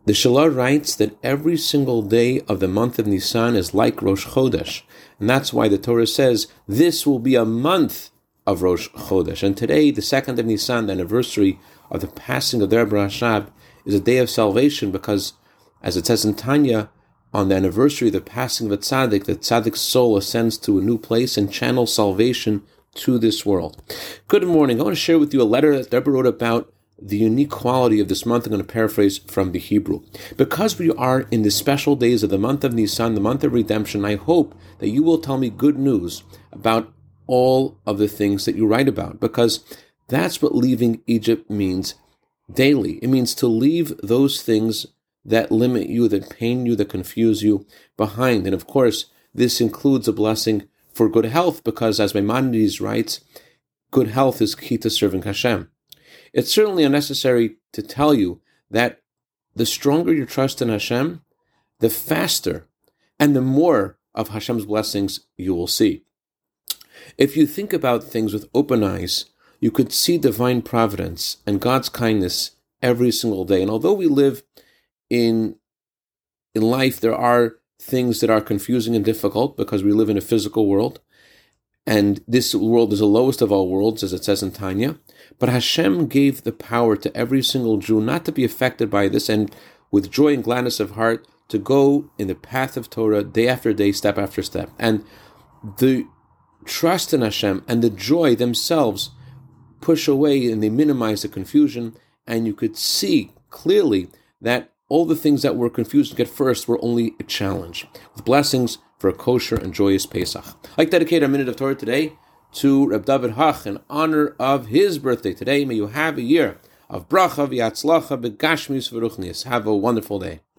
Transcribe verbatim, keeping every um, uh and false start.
The Shalah writes that every single day of the month of Nisan is like Rosh Chodesh. And that's why the Torah says, this will be a month of Rosh Chodesh. And today, the second of Nisan, the anniversary of the passing of the Rebbe Rashab, is a day of salvation because, as it says in Tanya, on the anniversary of the passing of a tzaddik, the tzaddik's soul ascends to a new place and channels salvation to this world. Good morning. I want to share with you a letter that Deborah wrote about the unique quality of this month. I'm going to paraphrase from the Hebrew. Because we are in the special days of the month of Nisan, the month of redemption, I hope that you will tell me good news about all of the things that you write about, because that's what leaving Egypt means daily. It means to leave those things that limit you, that pain you, that confuse you behind. And of course, this includes a blessing for good health, because as Maimonides writes, good health is key to serving Hashem. It's certainly unnecessary to tell you that the stronger your trust in Hashem, the faster and the more of Hashem's blessings you will see. If you think about things with open eyes, you could see divine providence and God's kindness every single day. And although we live in, in life, there are things that are confusing and difficult because we live in a physical world. And this world is the lowest of all worlds, as it says in Tanya. But Hashem gave the power to every single Jew not to be affected by this, and with joy and gladness of heart to go in the path of Torah day after day, step after step. And the trust in Hashem and the joy themselves push away and they minimize the confusion. And you could see clearly that all the things that were confusing at first were only a challenge. With blessings for a kosher and joyous Pesach. I'd like to dedicate our minute of Torah today to Reb David Hach in honor of his birthday today. May you have a year of bracha v'yatzlacha b'gashmius v'ruchnius. Have a wonderful day.